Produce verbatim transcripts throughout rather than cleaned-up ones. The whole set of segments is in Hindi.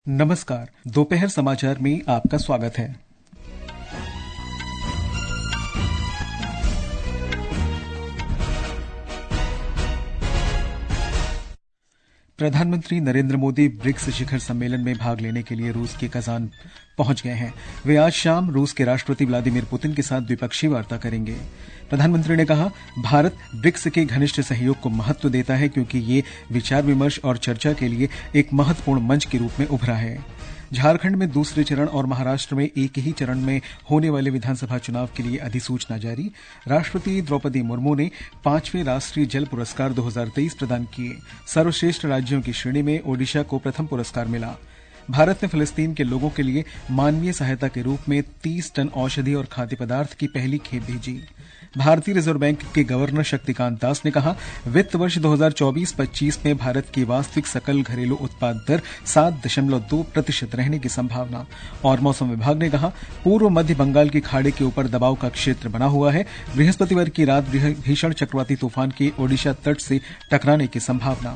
नमस्कार, दोपहर समाचार में आपका स्वागत है। प्रधानमंत्री नरेंद्र मोदी ब्रिक्स शिखर सम्मेलन में भाग लेने के लिए रूस के कजान पहुंच गए हैं। वे आज शाम रूस के राष्ट्रपति व्लादिमीर पुतिन के साथ द्विपक्षीय वार्ता करेंगे। प्रधानमंत्री ने कहा, भारत ब्रिक्स के घनिष्ठ सहयोग को महत्व देता है क्योंकि ये विचार विमर्श और चर्चा के लिए एक महत्वपूर्ण मंच के रूप में उभरा है। झारखंड में दूसरे चरण और महाराष्ट्र में एक ही चरण में होने वाले विधानसभा चुनाव के लिए अधिसूचना जारी। राष्ट्रपति द्रौपदी मुर्मू ने पांचवें राष्ट्रीय जल पुरस्कार दो हज़ार तेईस प्रदान किए। सर्वश्रेष्ठ राज्यों की श्रेणी में ओडिशा को प्रथम पुरस्कार मिला। भारत ने फिलिस्तीन के लोगों के लिए मानवीय सहायता के रूप में तीस टन औषधि और खाद्य पदार्थ की पहली खेप भेजी। भारतीय रिजर्व बैंक के गवर्नर शक्तिकांत दास ने कहा, वित्त वर्ष दो हज़ार चौबीस पच्चीस में भारत की वास्तविक सकल घरेलू उत्पाद दर सात दशमलव दो प्रतिशत रहने की संभावना। और मौसम विभाग ने कहा, पूर्व मध्य बंगाल की खाड़ी के ऊपर दबाव का क्षेत्र बना हुआ है। बृहस्पतिवार की रात भीषण चक्रवाती तूफान के ओडिशा तट से टकराने की संभावना।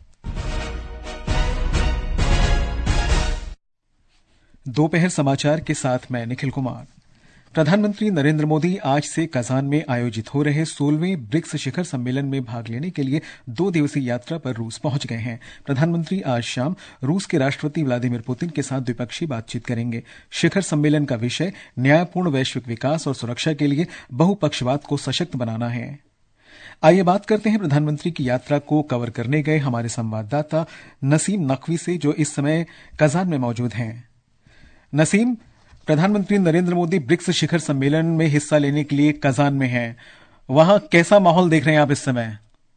दोपहर समाचार के साथ मैं निखिल कुमार। प्रधानमंत्री नरेंद्र मोदी आज से कजान में आयोजित हो रहे सोलहवें ब्रिक्स शिखर सम्मेलन में भाग लेने के लिए दो दिवसीय यात्रा पर रूस पहुंच गए हैं। प्रधानमंत्री आज शाम रूस के राष्ट्रपति व्लादिमीर पुतिन के साथ द्विपक्षीय बातचीत करेंगे। शिखर सम्मेलन का विषय न्यायपूर्ण वैश्विक विकास और सुरक्षा के लिए बहुपक्षवाद को सशक्त बनाना है। आइए बात करते हैं प्रधानमंत्री की यात्रा को कवर करने गए हमारे संवाददाता नसीम नकवी से, जो इस समय कजान में मौजूद हैं। नसीम, प्रधानमंत्री नरेंद्र मोदी ब्रिक्स शिखर सम्मेलन में हिस्सा लेने के लिए कजान में हैं। वहां कैसा माहौल देख रहे हैं आप इस समय?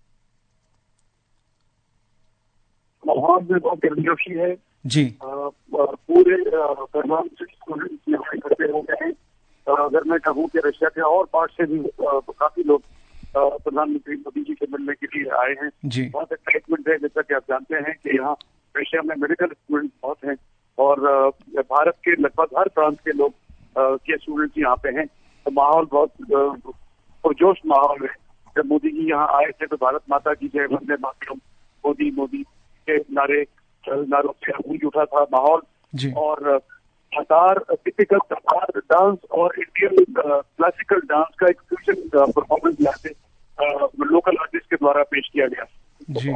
माहौल में बहुत गर्मजोशी है जी। पूरे प्रधानमंत्री इकट्ठे हो गए हैं। अगर मैं कहूँ कि रशिया के और पार्ट से भी काफी लोग प्रधानमंत्री मोदी जी के मिलने के लिए आए हैं जी। बहुत एक्साइटमेंट है। जैसा कि आप जानते हैं कि यहाँ रशिया में मेडिकल स्टूडेंट बहुत हैं और भारत के लगभग हर प्रांत के लोग के स्टूडेंट्स यहाँ पे हैं। तो माहौल बहुत पुरजोश माहौल है। जब मोदी जी यहाँ आए थे तो भारत माता की जय, वंदे मातरम, मोदी मोदी के नारे नारों से गूंज उठा था माहौल। और कतार टिपिकल कतार डांस और इंडियन क्लासिकल डांस का एक फ्यूजन परफॉर्मेंस यहाँ पे लोकल आर्टिस्ट के द्वारा पेश किया गया जी।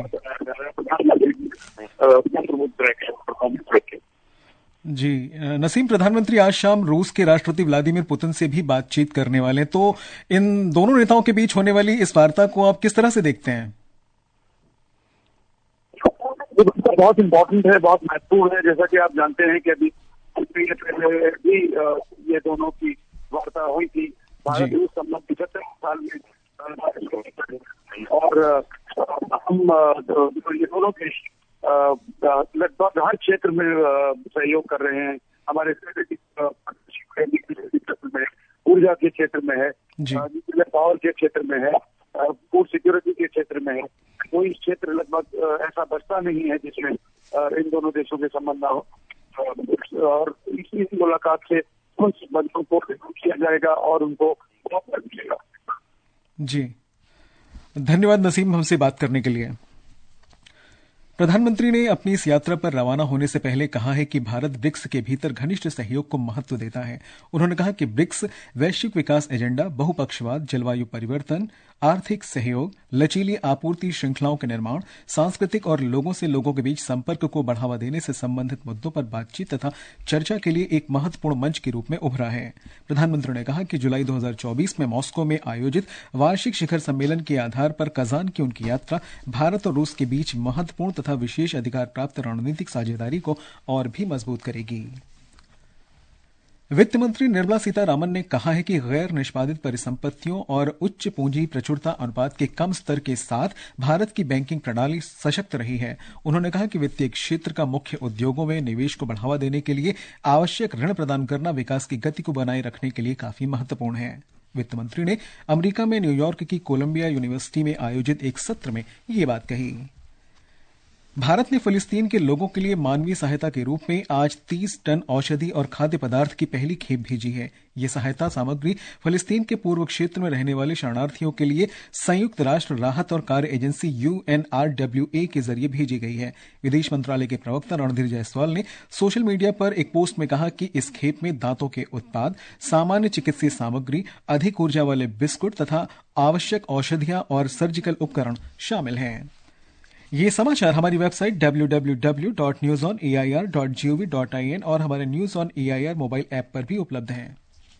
जी नसीम, प्रधानमंत्री आज शाम रूस के राष्ट्रपति व्लादिमीर पुतिन से भी बातचीत करने वाले हैं, तो इन दोनों नेताओं के बीच होने वाली इस वार्ता को आप किस तरह से देखते हैं? बहुत इम्पोर्टेंट है, बहुत महत्वपूर्ण है। जैसा कि आप जानते हैं कि अभी पहले भी ये दोनों की वार्ता हुई थी। भारत रूस संबंध पिछहत्तर साल में और हम ये दोनों देश लगभग हर क्षेत्र में सहयोग कर रहे हैं। हमारे क्षेत्र में, ऊर्जा के क्षेत्र में है, न्यूक्लियर पावर के क्षेत्र में है, फूड सिक्योरिटी के क्षेत्र में है। कोई क्षेत्र लगभग ऐसा बचता नहीं है जिसमें इन दोनों देशों के संबंध ना हो। और इसी मुलाकात से उन संबंधों को किया जाएगा और उनको बहुत मिलेगा। जी, धन्यवाद नसीम हमसे बात करने के लिए। प्रधानमंत्री ने अपनी इस यात्रा पर रवाना होने से पहले कहा है कि भारत ब्रिक्स के भीतर घनिष्ठ सहयोग को महत्व देता है। उन्होंने कहा कि ब्रिक्स वैश्विक विकास एजेंडा, बहुपक्षवाद, जलवायु परिवर्तन, आर्थिक सहयोग, लचीली आपूर्ति श्रृंखलाओं के निर्माण, सांस्कृतिक और लोगों से लोगों के बीच संपर्क को बढ़ावा देने से संबंधित मुद्दों पर बातचीत तथा चर्चा के लिए एक महत्वपूर्ण मंच के रूप में उभरा है। प्रधानमंत्री ने कहा कि जुलाई दो हज़ार चौबीस में मॉस्को में आयोजित वार्षिक शिखर सम्मेलन के आधार पर कजान की उनकी यात्रा भारत और रूस के बीच महत्वपूर्ण तथा विशेष अधिकार प्राप्त रणनीतिक साझेदारी को और भी मजबूत करेगी। वित्त मंत्री निर्मला सीतारामन ने कहा है कि गैर निष्पादित परिसंपत्तियों और उच्च पूंजी प्रचुरता अनुपात के कम स्तर के साथ भारत की बैंकिंग प्रणाली सशक्त रही है। उन्होंने कहा कि वित्तीय क्षेत्र का मुख्य उद्योगों में निवेश को बढ़ावा देने के लिए आवश्यक ऋण प्रदान करना विकास की गति को बनाए रखने के लिए काफी महत्वपूर्ण है। वित्त मंत्री ने अमेरिका में न्यूयॉर्क की कोलंबिया यूनिवर्सिटी में आयोजित एक सत्र में ये बात कही। भारत ने फिलिस्तीन के लोगों के लिए मानवीय सहायता के रूप में आज तीस टन औषधि और खाद्य पदार्थ की पहली खेप भेजी है। ये सहायता सामग्री फिलिस्तीन के पूर्व क्षेत्र में रहने वाले शरणार्थियों के लिए संयुक्त राष्ट्र राहत और कार्य agency U N R W A के जरिए भेजी गई है। विदेश मंत्रालय के प्रवक्ता रणधीर जायसवाल ने सोशल मीडिया पर एक पोस्ट में कहा कि इस खेप में दांतों के उत्पाद, सामान्य चिकित्सीय सामग्री, अधिक ऊर्जा वाले बिस्कुट तथा आवश्यक औषधियां और सर्जिकल उपकरण शामिल हैं। ये समाचार हमारी website W W W dot news on A I R dot G O V dot I N और हमारे news on A I R mobile app पर भी उपलब्ध हैं।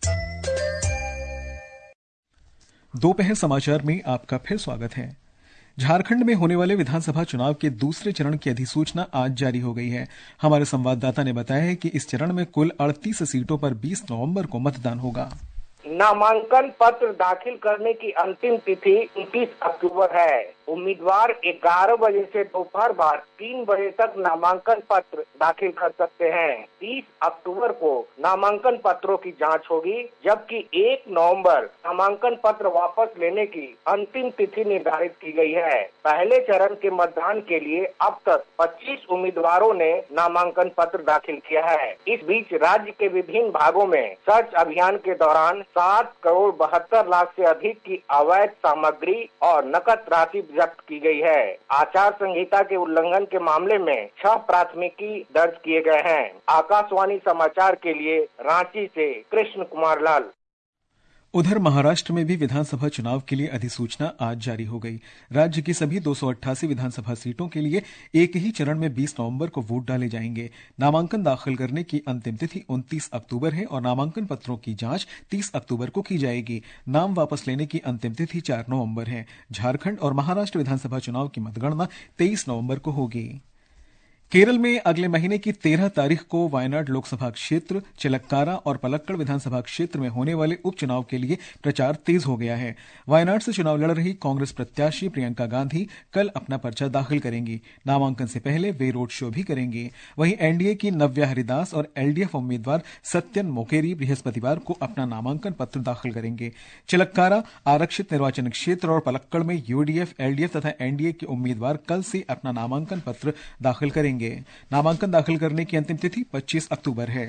दोपहर समाचार में आपका फिर स्वागत है। झारखंड में होने वाले विधानसभा चुनाव के दूसरे चरण की अधिसूचना आज जारी हो गई है। हमारे संवाददाता ने बताया है कि इस चरण में कुल अड़तीस सीटों पर बीस नवंबर को मतदान होगा। नामांकन पत्र दाखिल करने की अंतिम तिथि उनतीस अक्टूबर है। उम्मीदवार ग्यारह बजे से दोपहर बाद तीन बजे तक नामांकन पत्र दाखिल कर सकते हैं। तीस अक्टूबर को नामांकन पत्रों की जांच होगी, जबकि एक नवंबर नामांकन पत्र वापस लेने की अंतिम तिथि निर्धारित की गई है। पहले चरण के मतदान के लिए अब तक पच्चीस उम्मीदवारों ने नामांकन पत्र दाखिल किया है। इस बीच राज्य के विभिन्न भागों में सर्च अभियान के दौरान सात करोड़ बहत्तर लाख से अधिक की अवैध सामग्री और नकद राशि जब्त की गई है। आचार संहिता के उल्लंघन के मामले में छह प्राथमिकी दर्ज किए गए हैं। आकाशवाणी समाचार के लिए रांची से कृष्ण कुमार लाल। उधर महाराष्ट्र में भी विधानसभा चुनाव के लिए अधिसूचना आज जारी हो गई। राज्य की सभी दो सौ अट्ठासी विधानसभा सीटों के लिए एक ही चरण में बीस नवंबर को वोट डाले जाएंगे। नामांकन दाखिल करने की अंतिम तिथि उनतीस अक्टूबर है और नामांकन पत्रों की जांच तीस अक्टूबर को की जाएगी। नाम वापस लेने की अंतिम तिथि चार नवंबर है। झारखंड और महाराष्ट्र विधानसभा चुनाव की मतगणना तेईस नवंबर को होगी। केरल में अगले महीने की तेरह तारीख को वायनाड लोकसभा क्षेत्र, चिलक्कारा और पलक्कड़ विधानसभा क्षेत्र में होने वाले उपचुनाव के लिए प्रचार तेज हो गया है। वायनाड से चुनाव लड़ रही कांग्रेस प्रत्याशी प्रियंका गांधी कल अपना पर्चा दाखिल करेंगी। नामांकन से पहले वे रोड शो भी करेंगी। वहीं एनडीए की नव्या हरिदास और एलडीएफ उम्मीदवार सत्यन मोकेरी बृहस्पतिवार को अपना नामांकन पत्र दाखिल करेंगे। चिलक्कारा आरक्षित निर्वाचन क्षेत्र और पलक्कड़ में यूडीएफ, एलडीएफ तथा एनडीए के उम्मीदवार कल से अपना नामांकन पत्र दाखिल करेंगे। नामांकन दाखिल करने की अंतिम तिथि पच्चीस अक्टूबर है।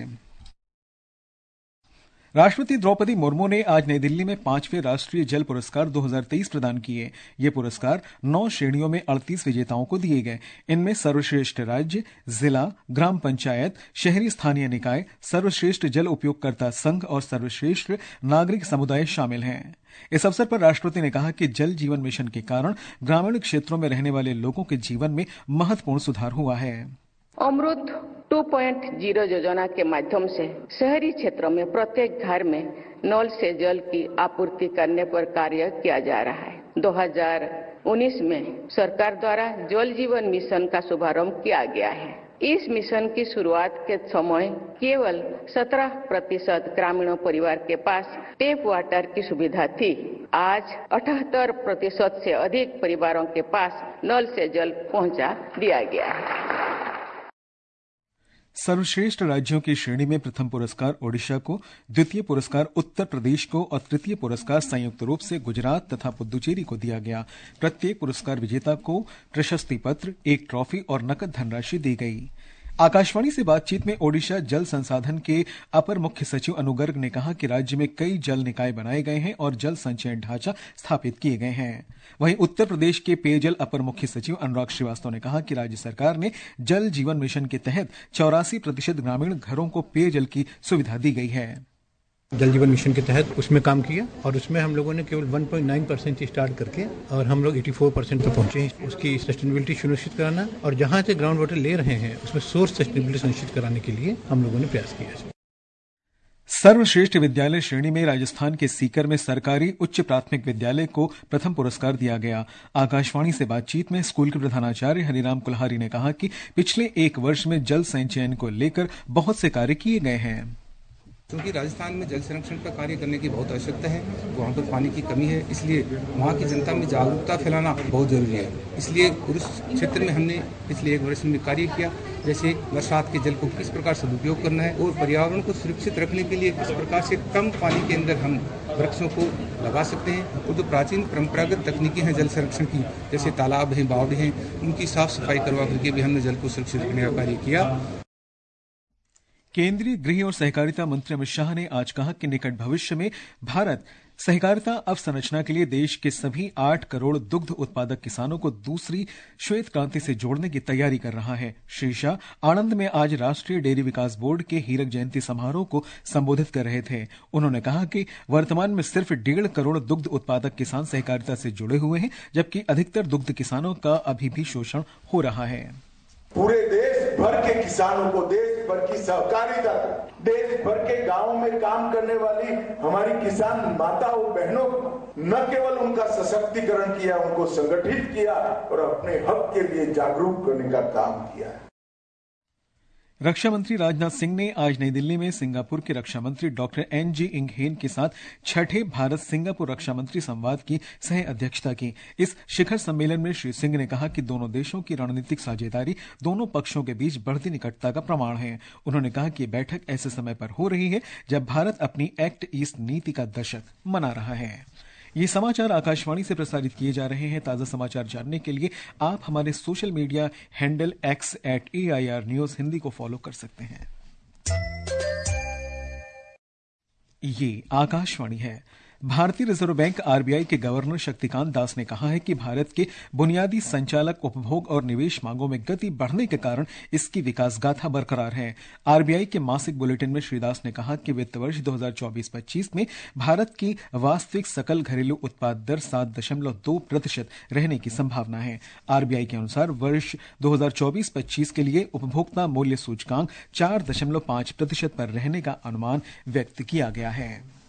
राष्ट्रपति द्रौपदी मुर्मू ने आज नई दिल्ली में पांचवें राष्ट्रीय जल पुरस्कार दो हज़ार तेईस प्रदान किए। ये पुरस्कार नौ श्रेणियों में अड़तीस विजेताओं को दिए गए। इनमें सर्वश्रेष्ठ राज्य, जिला, ग्राम पंचायत, शहरी स्थानीय निकाय, सर्वश्रेष्ठ जल उपयोगकर्ता संघ और सर्वश्रेष्ठ नागरिक समुदाय शामिल हैं। इस अवसर पर राष्ट्रपति ने कहा कि जल जीवन मिशन के कारण ग्रामीण क्षेत्रों में रहने वाले लोगों के जीवन में महत्वपूर्ण सुधार हुआ है। अमृत टू पॉइंट ज़ीरो योजना के माध्यम से शहरी क्षेत्रों में प्रत्येक घर में नल से जल की आपूर्ति करने पर कार्य किया जा रहा है। दो हज़ार उन्नीस में सरकार द्वारा जल जीवन मिशन का शुभारंभ किया गया है। इस मिशन की शुरुआत के समय केवल सत्रह प्रतिशत ग्रामीण परिवार के पास टैप वाटर की सुविधा थी। आज अठहत्तर प्रतिशत से अधिक परिवारों के पास नल से जल पहुंचा दिया गया है। सर्वश्रेष्ठ राज्यों की श्रेणी में प्रथम पुरस्कार ओडिशा को, द्वितीय पुरस्कार उत्तर प्रदेश को और तृतीय पुरस्कार संयुक्त रूप से गुजरात तथा पुद्दुचेरी को दिया गया। प्रत्येक पुरस्कार विजेता को प्रशस्ति पत्र, एक ट्रॉफी और नकद धनराशि दी गई। आकाशवाणी से बातचीत में ओडिशा जल संसाधन के अपर मुख्य सचिव अनु गर्ग ने कहा कि राज्य में कई जल निकाय बनाए गए हैं और जल संचयन ढांचा स्थापित किए गए हैं। वहीं उत्तर प्रदेश के पेयजल अपर मुख्य सचिव अनुराग श्रीवास्तव ने कहा कि राज्य सरकार ने जल जीवन मिशन के तहत चौरासी प्रतिशत ग्रामीण घरों को पेयजल की सुविधा दी गई है। जल जीवन मिशन के तहत उसमें काम किया और उसमें हम लोगों ने केवल एक पॉइंट नौ परसेंट स्टार्ट करके और हम लोग चौरासी परसेंट तक पहुंचे हैं। उसकी सस्टेनेबिलिटी सुनिश्चित कराना और जहां से ग्राउंड वाटर ले रहे हैं उसमें सोर्स सस्टेनेबिलिटी सुनिश्चित कराने के लिए हम लोगों ने प्रयास किया। सर्वश्रेष्ठ विद्यालय श्रेणी में राजस्थान के सीकर में सरकारी उच्च प्राथमिक विद्यालय को प्रथम पुरस्कार दिया गया। आकाशवाणी से बातचीत में स्कूल के प्रधानाचार्य हरिराम कुल्हारी ने कहा कि पिछले एक वर्ष में जल संचयन को लेकर बहुत से कार्य किए गए हैं। क्योंकि राजस्थान में जल संरक्षण का कार्य करने की बहुत आवश्यकता है, वहाँ पर पानी की कमी है, इसलिए वहाँ की जनता में जागरूकता फैलाना बहुत जरूरी है। इसलिए उस क्षेत्र में हमने पिछले एक वर्ष में कार्य किया, जैसे बरसात के जल को किस प्रकार सदुपयोग करना है और पर्यावरण को सुरक्षित रखने के लिए किस प्रकार से कम पानी के अंदर हम वृक्षों को लगा सकते हैं। और जो प्राचीन परंपरागत तकनीकें हैं जल संरक्षण की, जैसे तालाब हैं, बावड़े हैं, उनकी साफ सफाई करवा करके भी हमने जल को सुरक्षित रखने का कार्य किया। केंद्रीय गृह और सहकारिता मंत्री अमित शाह ने आज कहा कि निकट भविष्य में भारत सहकारिता अवसंरचना के लिए देश के सभी आठ करोड़ दुग्ध उत्पादक किसानों को दूसरी श्वेत क्रांति से जोड़ने की तैयारी कर रहा है। श्री शाह आणंद में आज राष्ट्रीय डेयरी विकास बोर्ड के हीरक जयंती समारोह को संबोधित कर रहे थे। उन्होंने कहा कि वर्तमान में सिर्फ डेढ़ करोड़ दुग्ध उत्पादक किसान सहकारिता से जुड़े हुए हैं, जबकि अधिकतर दुग्ध किसानों का अभी भी शोषण हो रहा है। पूरे देश भर के किसानों को, देश भर की सहकारिता, देश भर के गांवों में काम करने वाली हमारी किसान माताओं बहनों न केवल उनका सशक्तिकरण किया, उनको संगठित किया और अपने हक के लिए जागरूक करने का काम किया। रक्षा मंत्री राजनाथ सिंह ने आज नई दिल्ली में सिंगापुर के रक्षा मंत्री डॉक्टर एन जी इंगहेन के साथ छठे भारत सिंगापुर रक्षा मंत्री संवाद की सह अध्यक्षता की। इस शिखर सम्मेलन में श्री सिंह ने कहा कि दोनों देशों की रणनीतिक साझेदारी दोनों पक्षों के बीच बढ़ती निकटता का प्रमाण है। उन्होंने कहा कि बैठक ऐसे समय पर हो रही है जब भारत अपनी एक्ट ईस्ट नीति का दशक मना रहा है। ये समाचार आकाशवाणी से प्रसारित किए जा रहे हैं। ताजा समाचार जानने के लिए आप हमारे social media handle X at A I R news Hindi को फॉलो कर सकते हैं। ये आकाशवाणी है। भारतीय रिजर्व बैंक आरबीआई के गवर्नर शक्तिकांत दास ने कहा है कि भारत के बुनियादी संचालक उपभोग और निवेश मांगों में गति बढ़ने के कारण इसकी विकास गाथा बरकरार है। आरबीआई के मासिक बुलेटिन में श्री दास ने कहा कि वित्त वर्ष दो हज़ार चौबीस पच्चीस में भारत की वास्तविक सकल घरेलू उत्पाद दर सात दशमलव दो प्रतिशत रहने की संभावना है। आरबीआई के अनुसार वर्ष दो हज़ार चौबीस पच्चीस के लिए उपभोक्ता मूल्य सूचकांक चार दशमलव पांच प्रतिशत पर रहने का अनुमान व्यक्त किया गया है।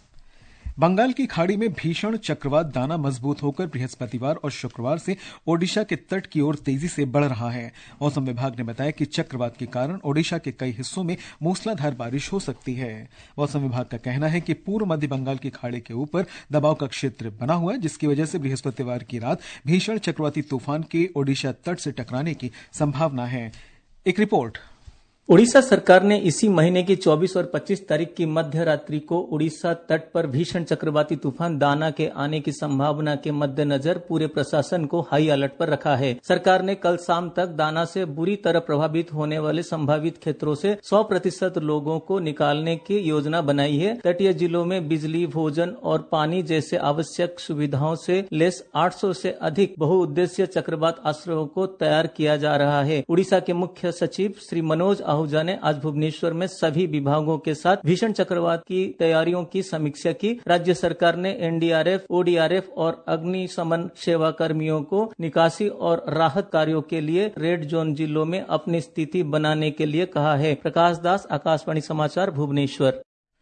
बंगाल की खाड़ी में भीषण चक्रवात दाना मजबूत होकर बृहस्पतिवार और शुक्रवार से ओडिशा के तट की ओर तेजी से बढ़ रहा है। मौसम विभाग ने बताया कि चक्रवात के कारण ओडिशा के कई हिस्सों में मूसलाधार बारिश हो सकती है। मौसम विभाग का कहना है कि पूर्व मध्य बंगाल की खाड़ी के ऊपर दबाव का क्षेत्र बना हुआ है, जिसकी वजह से बृहस्पतिवार की रात भीषण चक्रवाती तूफान के ओडिशा तट से टकराने की संभावना है। एक रिपोर्ट। उड़ीसा सरकार ने इसी महीने की चौबीस और पच्चीस तारीख की मध्य रात्रि को उड़ीसा तट पर भीषण चक्रवाती तूफान दाना के आने की संभावना के मद्देनजर पूरे प्रशासन को हाई अलर्ट पर रखा है। सरकार ने कल शाम तक दाना से बुरी तरह प्रभावित होने वाले संभावित क्षेत्रों से सौ प्रतिशत लोगों को निकालने की योजना बनाई है। तटीय जिलों में बिजली, भोजन और पानी जैसे आवश्यक सुविधाओं से लेस आठ सौ से अधिक बहुउद्देशीय चक्रवात आश्रयों को तैयार किया जा रहा है। उड़ीसा के मुख्य सचिव श्री मनोज आहूजा ने आज भुवनेश्वर में सभी विभागों के साथ भीषण चक्रवात की तैयारियों की समीक्षा की। राज्य सरकार ने एनडीआरएफ, ओडीआरएफ और अग्निशमन सेवा कर्मियों को निकासी और राहत कार्यों के लिए रेड जोन जिलों में अपनी स्थिति बनाने के लिए कहा है। प्रकाश दास, आकाशवाणी समाचार, भुवनेश्वर।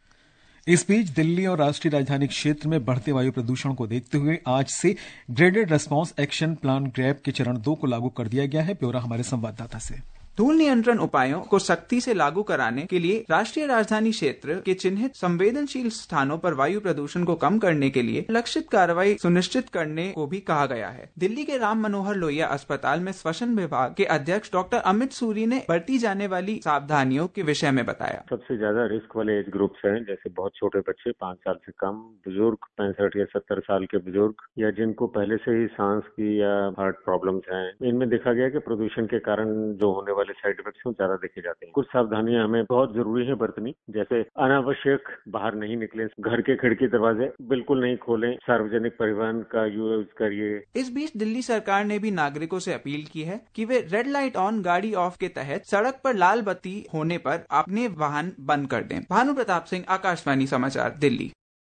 इस बीच दिल्ली और राष्ट्रीय राजधानी क्षेत्र में बढ़ते वायु प्रदूषण को देखते हुए आज से graded response action plan GRAP के चरण दो को लागू कर दिया गया है। ब्यौरा हमारे संवाददाता से। धूल नियंत्रण उपायों को सख्ती से लागू कराने के लिए राष्ट्रीय राजधानी क्षेत्र के चिन्हित संवेदनशील स्थानों पर वायु प्रदूषण को कम करने के लिए लक्षित कार्रवाई सुनिश्चित करने को भी कहा गया है। दिल्ली के राम मनोहर लोहिया अस्पताल में श्वसन विभाग के अध्यक्ष डॉक्टर अमित सूरी ने बरती जाने वाली सावधानियों के विषय में बताया। सबसे ज्यादा रिस्क वाले एज ग्रुप्स हैं, जैसे बहुत छोटे बच्चे पाँच साल से कम, बुजुर्ग पैंसठ या सत्तर साल के बुजुर्ग, या जिनको पहले से ही सांस की या हार्ट प्रॉब्लम्स हैं। इनमें देखा गया कि प्रदूषण के कारण जो होने वाले साइड इफेक्ट्स ज्यादा देखे जाते हैं। कुछ सावधानियां हमें बहुत जरूरी है बरतनी, जैसे अनावश्यक बाहर नहीं निकले, घर के खिड़की दरवाजे बिल्कुल नहीं खोलें, सार्वजनिक परिवहन का यूज करिए। इस बीच दिल्ली सरकार ने भी नागरिकों से अपील की है कि वे रेड लाइट ऑन गाड़ी ऑफ के तहत सड़क पर लाल बत्ती होने पर अपने वाहन बंद कर दें। भानु प्रताप सिंह, आकाशवाणी समाचार, दिल्ली।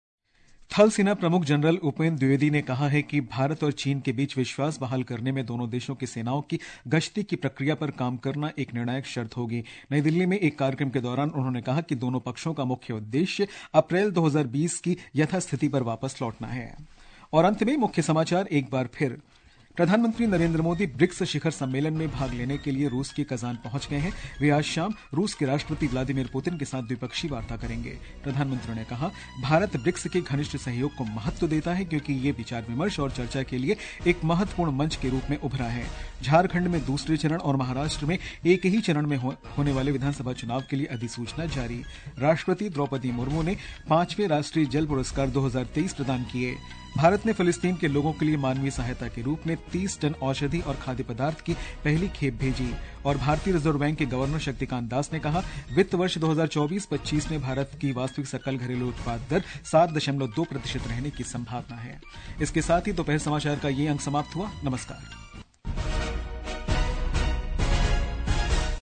थल सेना प्रमुख जनरल उपेंद्र द्विवेदी ने कहा है कि भारत और चीन के बीच विश्वास बहाल करने में दोनों देशों की सेनाओं की गश्ती की प्रक्रिया पर काम करना एक निर्णायक शर्त होगी। नई दिल्ली में एक कार्यक्रम के दौरान उन्होंने कहा कि दोनों पक्षों का मुख्य उद्देश्य अप्रैल दो हज़ार बीस की यथास्थिति पर वापस लौटना है। और अंत में मुख्य समाचार एक बार फिर। प्रधानमंत्री नरेंद्र मोदी ब्रिक्स शिखर सम्मेलन में भाग लेने के लिए रूस के कजान पहुंच गए हैं। वे आज शाम रूस के राष्ट्रपति व्लादिमीर पुतिन के साथ द्विपक्षीय वार्ता करेंगे। प्रधानमंत्री ने कहा, भारत ब्रिक्स के घनिष्ठ सहयोग को महत्व देता है क्योंकि ये विचार विमर्श और चर्चा के लिए एक महत्वपूर्ण मंच के रूप में उभरा है। झारखंड में दूसरे चरण और महाराष्ट्र में एक ही चरण में हो, होने वाले विधानसभा चुनाव के लिए अधिसूचना जारी। राष्ट्रपति द्रौपदी मुर्मू ने पांचवें राष्ट्रीय जल पुरस्कार दो हज़ार तेईस प्रदान किए। भारत ने फिलिस्तीन के लोगों के लिए मानवीय सहायता के रूप में तीस टन औषधि और खाद्य पदार्थ की पहली खेप भेजी। और भारतीय रिजर्व बैंक के गवर्नर शक्तिकांत दास ने कहा, वित्त वर्ष दो हज़ार चौबीस पच्चीस में भारत की वास्तविक सकल घरेलू उत्पाद दर सात दशमलव दो प्रतिशत रहने की संभावना है। इसके साथ ही दोपहर समाचार का ये अंक समाप्त हुआ। नमस्कार।